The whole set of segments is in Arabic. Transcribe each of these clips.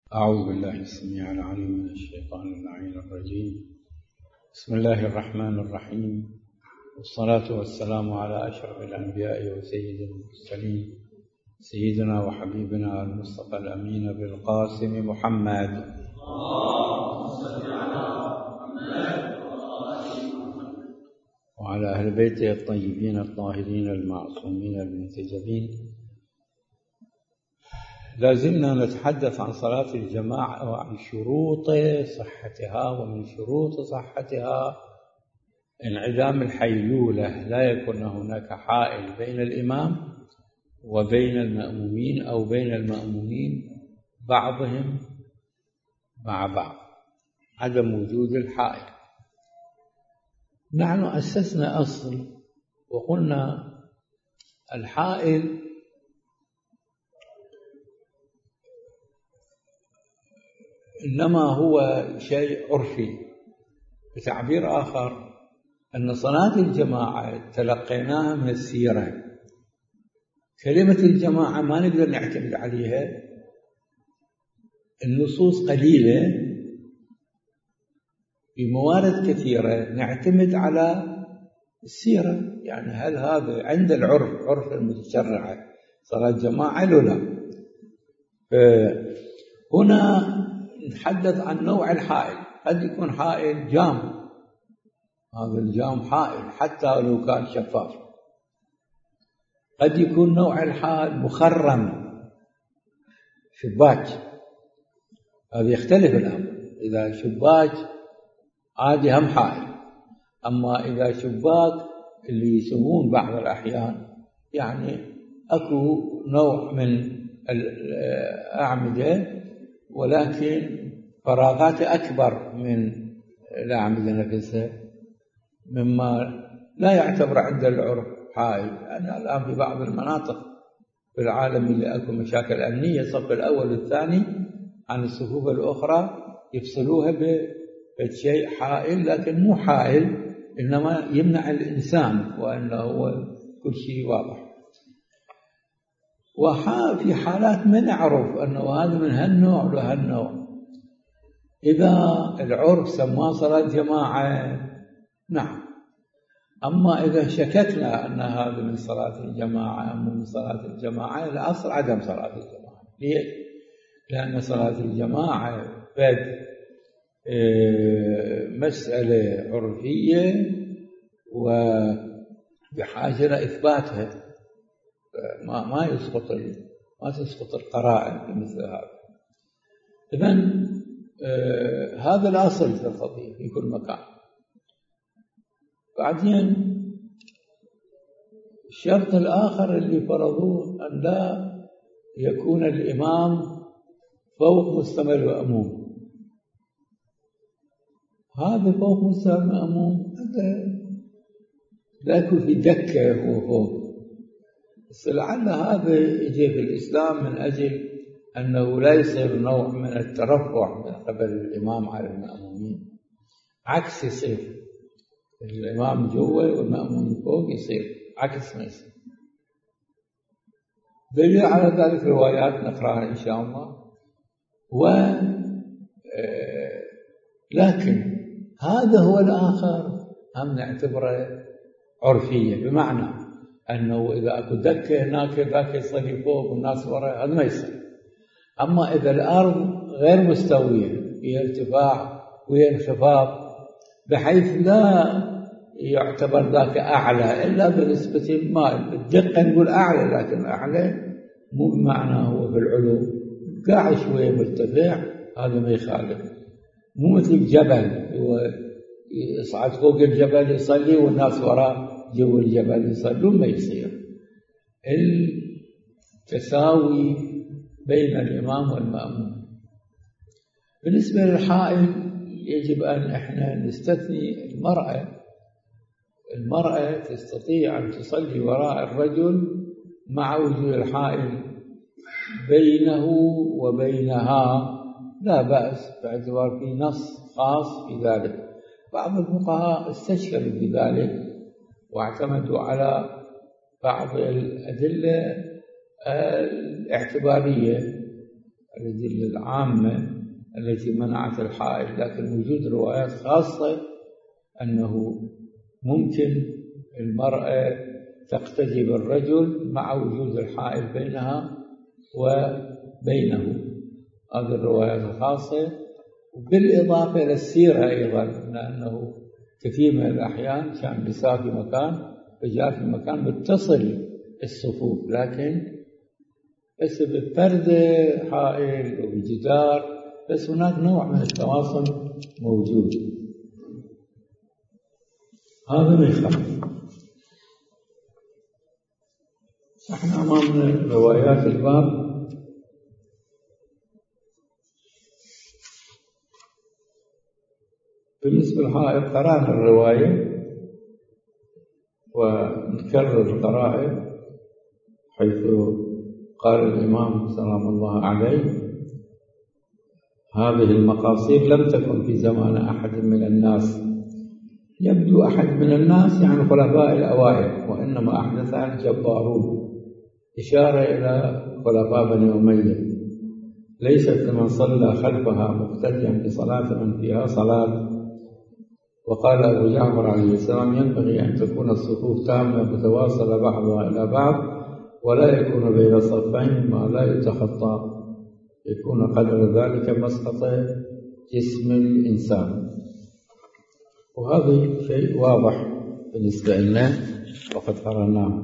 أعوذ بالله السميع العليم من الشيطان اللعين الرجيم. بسم الله الرحمن الرحيم، والصلاة والسلام على أشرف الأنبياء وسيد المرسلين سيدنا وحبيبنا المصطفى الأمين بالقاسم محمد وعلى أهل بيته الطيبين الطاهرين المعصومين المنتجبين. لازلنا نتحدث عن صلاة الجماعة وعن شروط صحتها، ومن شروط صحتها انعدام الحيلولة، لا يكون هناك حائل بين الإمام وبين المأمومين أو بين المأمومين بعضهم مع بعض، عدم وجود الحائل. نحن أسسنا أصل وقلنا الحائل إنما هو شيء عرفي. بتعبير آخر، أن صلاة الجماعة تلقيناها من السيرة. كلمة الجماعة ما نقدر نعتمد عليها، النصوص قليلة بموارد كثيرة، نعتمد على السيرة. يعني هل هذا عند العرف، عرف المتشرعة، صلاة جماعة لو لا؟ هنا نتحدث عن نوع الحائل. قد يكون حائل جام، هذا الجام حائل حتى لو كان شفاف. قد يكون نوع الحائل مخرم، شباك، هذا يختلف الأمر. إذا شباك عادي هم حائل، أما إذا شباك اللي يسمون بعض الأحيان يعني أكو نوع من الأعمدة ولكن فراغات أكبر من الأعمدة نفسها، مما لا يعتبر عند العرف حائل. يعني الآن في بعض المناطق في العالم اللي أكو مشاكل أمنية، الصف الأول والثاني عن الصفوف الأخرى يفصلوها بشيء حائل، لكن مو حائل، إنما يمنع الإنسان، وأنه هو كل شيء واضح. وفي حالات ما نعرف أنه هذا من هالنوع لهالنوع. إذا العرف سماه صلاة جماعة نعم، أما إذا شككنا أن هذا من صلاة الجماعة أم من صلاة الجماعة، الأصل عدم صلاة الجماعة. ليش؟ لأن صلاة الجماعة مسألة عرفية وبحاجة لإثباتها، ما تسقط القرائن بمثل هذا. إذن هذا الأصل في القضية في كل مكان. بعدين الشرط الآخر اللي فرضوه أن لا يكون الإمام فوق مستوى المأموم. هذا فوق مستوى المأموم، هذا لا يكون في دكة هو فوق. بس لعل هذا يجي في الإسلام من أجل أنه لا يصير نوع من الترفع من قبل الإمام على المأمومين، عكس يصير الإمام جوا والمأمومين فوق، يصير عكس ما يصير. دليل على ذلك روايات نقرأها إن شاء الله. لكن هذا هو الآخر هم نعتبره عرفية، بمعنى أنه إذا أكو دكة هناك ذاك يصلي فوق والناس وراء، هذا ما يصير. أما إذا الأرض غير مستوية، فيها ارتفاع وفيها انخفاض، بحيث لا يعتبر ذاك أعلى إلا بنسبة ما، الدقة نقول أعلى، لكن أعلى مو بمعنى هو في العلو، قاعد شوية مرتفع، هذا ما يخالف. مو مثل الجبل، هو يصعد فوق الجبل يصلي والناس وراء جو الجبل يصلون، ما يصير. التساوي بين الإمام والمأموم. بالنسبة للحائل يجب أن احنا نستثني المرأة تستطيع أن تصلي وراء الرجل مع وجود الحائل بينه وبينها، لا بأس، باعتبار في نص خاص في ذلك. بعض الفقهاء استشكلوا بذلك واعتمدوا على بعض الأدلة الاعتبارية الأدلة العامة التي منعت الحائل، لكن وجود روايات خاصة أنه ممكن المرأة تقتدي بالرجل مع وجود الحائل بينها وبينه، هذه الروايات الخاصة. وبالإضافة إلى السيرة أيضا، لأنه كثير من الأحيان كان نساء في مكان رجال في مكان متصل الصفوف، لكن بس بفردة حائل وبجدار، بس هناك نوع من التواصل موجود. هذا ما يخالف. احنا امامنا روايات الباب. بالنسبة للحائط قرأنا الرواية ونكرر القراءة، حيث قال الإمام سلام الله عليه: هذه المقاصير لم تكن في زمان أحد من الناس. يبدو أحد من الناس يعني خلفاء الأوائل، وإنما أحدثها الجبارون، إشارة إلى خلفاء بني أمية. ليست لمن صلى خلفها مقتديا بصلاة من فيها صلاة. وقال أبو جعفر عليه السلام: ينبغي أن تكون الصفوف تامة متواصلة بعضها إلى بعض، ولا يكون بين الصفين ما لا يتخطى، يكون قدر ذلك مسقط جسم الإنسان. وهذا شيء واضح بالنسبة لنا وقد قرأناه.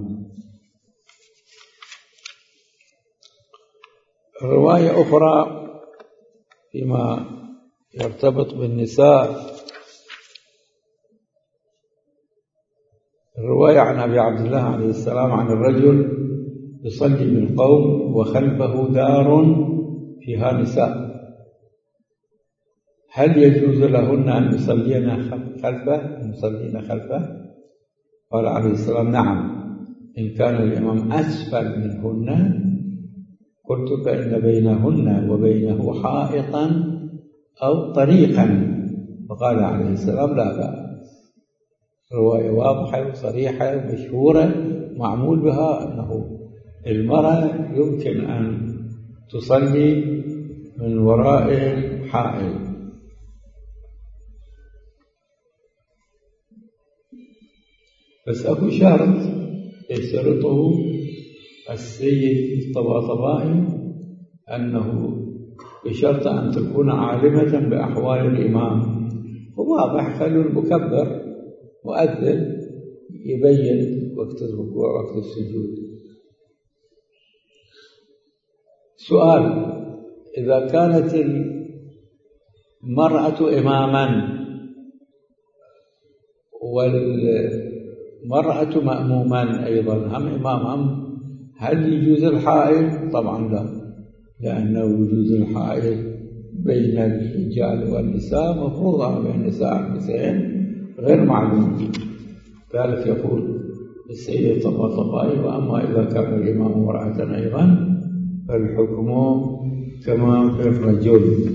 رواية أخرى فيما يرتبط بالنساء، الرواية عن أبي عبد الله عليه السلام عن الرجل يصلي بالقوم وخلفه دار فيها نساء، هل يجوز لهن أن يصلين خلفه؟ قال عليه السلام: نعم، إن كان الإمام أسفل منهن قلت فإن بينهن وبينه حائطا أو طريقا. فقال عليه السلام: لا بأس. رواية واضحة وصريحة ومشهورة معمول بها أنه المرأة يمكن أن تصلي من وراء الحائل. بس أكو شرط يشترطه السيد الطباطبائي، أنه بشرط أن تكون عالمة بأحوال الإمام. وواضح، خلوا المكبر مؤذن يبين وقت الركوع وقت السجود. سؤال: إذا كانت المرأة إماما والمرأة مأموما أيضا، هم إمام، هل يجوز الحائل؟ طبعا لا، لأن وجود الحائل بين الرجال والنساء مفروض بين النساء والنساء غير معلوم. ذلك يقول السيد الطباطبائي: وأما إذا كان الإمام امرأة أيضا فالحكم كما في الرجل.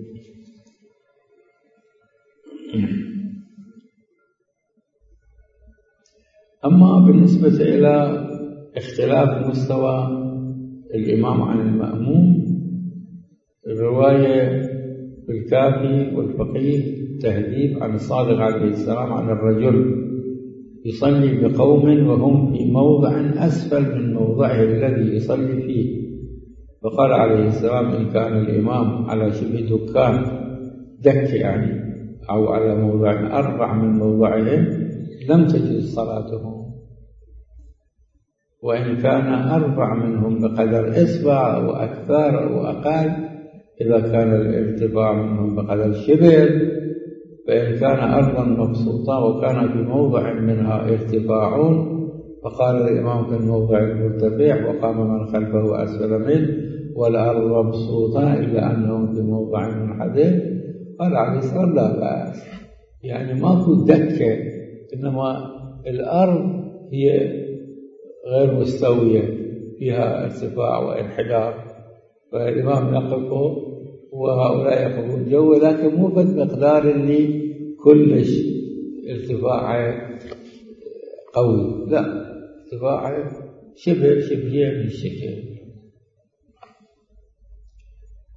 أما بالنسبة إلى اختلاف مستوى الإمام عن المأموم، الرواية بالكافي والفقيه تهذيب عن الصادق عليه السلام عن الرجل يصلي بقوم وهم في موضع أسفل من موضعه الذي يصلي فيه. فقال عليه السلام: إن كان الإمام على شبه دك يعني، أو على موضع أربع من موضعهم لم تجوز صلاتهم، وإن كان أربع منهم بقدر إصبع أو أكثر أو أقل، إذا كان الارتفاع منهم بقدر شبر، فإن كان أرضا مبسوطة وكان في موضع منها ارتفاع، فقال الإمام في الموضع المرتفع وقام من خلفه أسفل منه والأرض مبسوطة إلا أنهم في موضع منحدر. قال عليه السلام: لا بأس، يعني ماكو دكة، إنما الأرض هي غير مستوية، فيها ارتفاع وانحدار، فالإمام يقف وهؤلاء يقفون جو، لكن مو بالمقدار اللي كلش ارتفاعه قوي، لا، ارتفاعه شبهية من الشكل.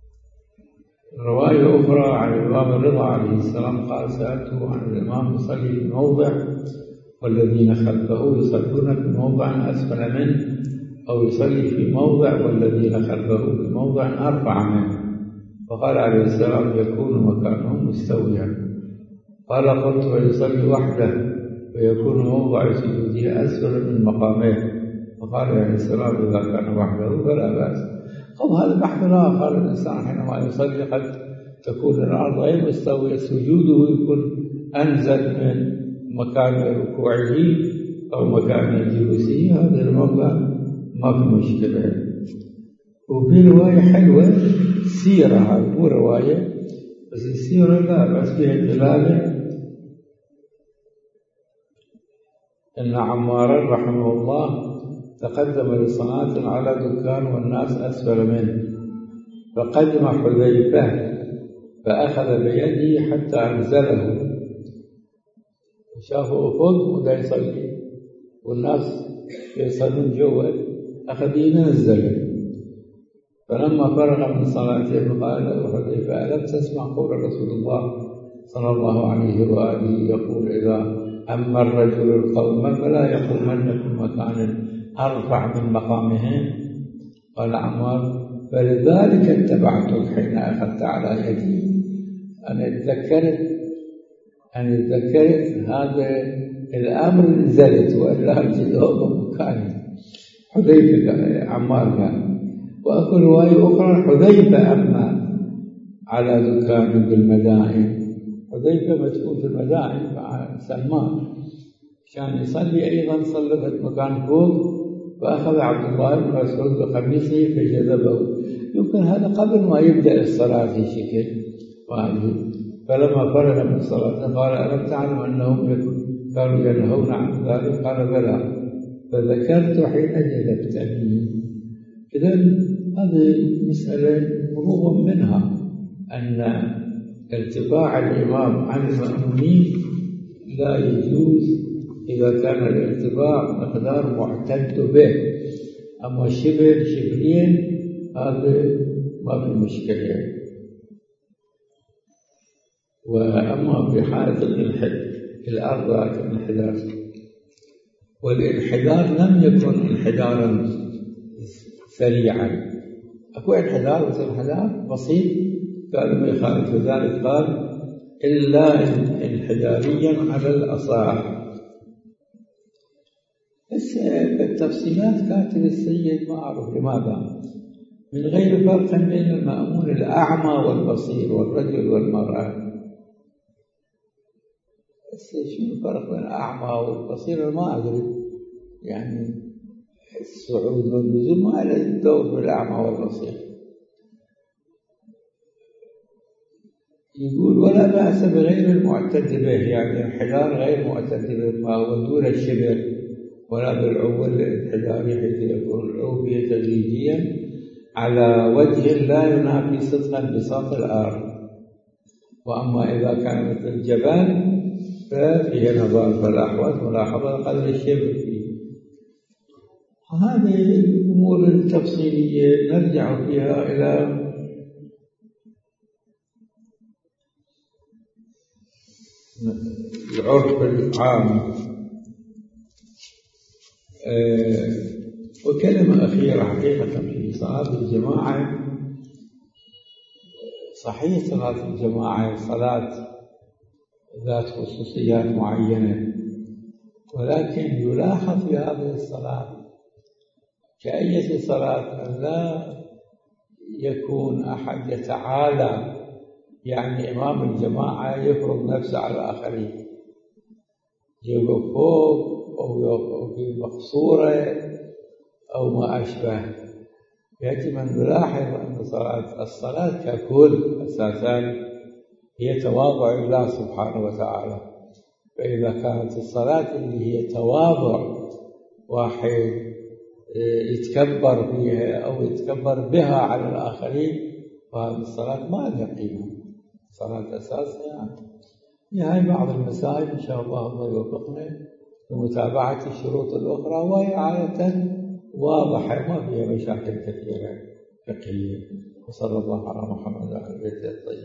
رواية أخرى عن الإمام الرضا عليه السلام قال: سألته عن الإمام يصلي في موضع والذين خلفه يصلون في موضع أسفل منه، أو يصلي في موضع والذين خلفه في موضع أرفع منه، فقال عليه السلام: يكون مكانهم مستويا. قال: قلت: ويصلي وحده ويكون موضع سجوده أسفل من مقامه؟ فقال عليه السلام: إذا كان وحده فلا بأس. هذا بحث آخر. الإنسان حينما يصلي قد تكون الأرض غير مستوية، سجوده يكون أنزل من مكان ركوعه أو مكان جلوسه، هذا الموضع ما في مشكلة. وفي رواية حلوة سيرة، هذه مو رواية بس السيرة لا بأس فيها دلالة أن عمارا رحمه الله تقدم لصلاة على دكان والناس أسفل منه، فقدم حذيفة فأخذ بيده حتى أنزله، شافه فوق ودا يصلي والناس يصلون جوا، أخذ ينزله. فلما فرغ من صلاته قال له حذيفة: ألم تسمع قول رسول الله صلى الله عليه وآله يقول: إذا أما الرجل القوم فلا يقومن في مكان أرفع من مقامهم؟ قال عمار: فلذلك اتبعتك حين أخذت على يدي. أنا تذكرت هذا الأمر نزلت وإلا أرجعه مكاني. حذيفة عمار قال. وأكو رواية أخرى: حذيفة أما على دكان بالمدائن. حذيفة مدفون في المدائن مع سلمان، كان يصلي أيضا، صلى في مكان فوق، فأخذ عبد الله بن مسعود بقميصه فجذبه. يمكن هذا قبل ما يبدأ الصلاة في شكل واجب. فلما فرغ من الصلاة قال: ألم تعلم أنهم كانوا ينهون عن ذلك؟ قال: بلى، فذكرت حين جذبتني. إذن هذه مسألة مفهوم منها أن ارتفاع الإمام عن المأمومين لا يجوز إذا كان الارتفاع مقدار معتد به، أما شبرين هذا ما في مشكلة. وأما في حالة الأرض الانحدار، والانحدار لم يكن انحدارا سريعا، أكو انحدار مثل انحدار بسيط، قال ما يخالف ذلك، قال: إلا انحداريا على الأصح. بس بالتفصيلات كاتب السيد ما أعرف لماذا، من غير فرق بين المأمون الأعمى والبصير والرجل والمرأة. بس شو الفرق بين الأعمى والبصير؟ ما أدري، يعني الصعود والنزول ما له دور بالأعمى والبصير. يقول: ولا بأس بغير المعتد به، يعني انحدار غير معتد به، ما هو دون الشبر، ولا بالعو الانحداري حيث يكون العو فيه تدريجيا على وجه لا ينافي صدقا بساط الأرض. وأما إذا كان مثل الجبال ففيه نظافة الأحوال ملاحظة قدر الشبر فيه. هذه الأمور التفصيلية نرجع فيها إلى العرف العام. وكلمة أخيرة حقيقة في صلاة الجماعة. صحيح صلاة الجماعة صلاة ذات خصوصيات معينة، ولكن يلاحظ في هذه الصلاة كأي صلاة أن لا يكون أحد يتعالى، يعني إمام الجماعة يفرض نفسه على الآخرين، يجيبه فوق أو في مقصورة أو ما أشبه. يجب أن نلاحظ أن الصلاة ككل أساساً هي تواضع لله سبحانه وتعالى. فإذا كانت الصلاة اللي هي تواضع واحد يتكبر فيها أو يتكبر بها على الآخرين، فهذه الصلاة ما لها قيمة، صلاة أساسها يعني. بعض المسائل إن شاء الله يوفقنا لمتابعة الشروط الأخرى، وهي عادة واضحة ما فيها مشاكل كثيرة فقهية. وصلى الله على محمد وعلى بيته الطيبين.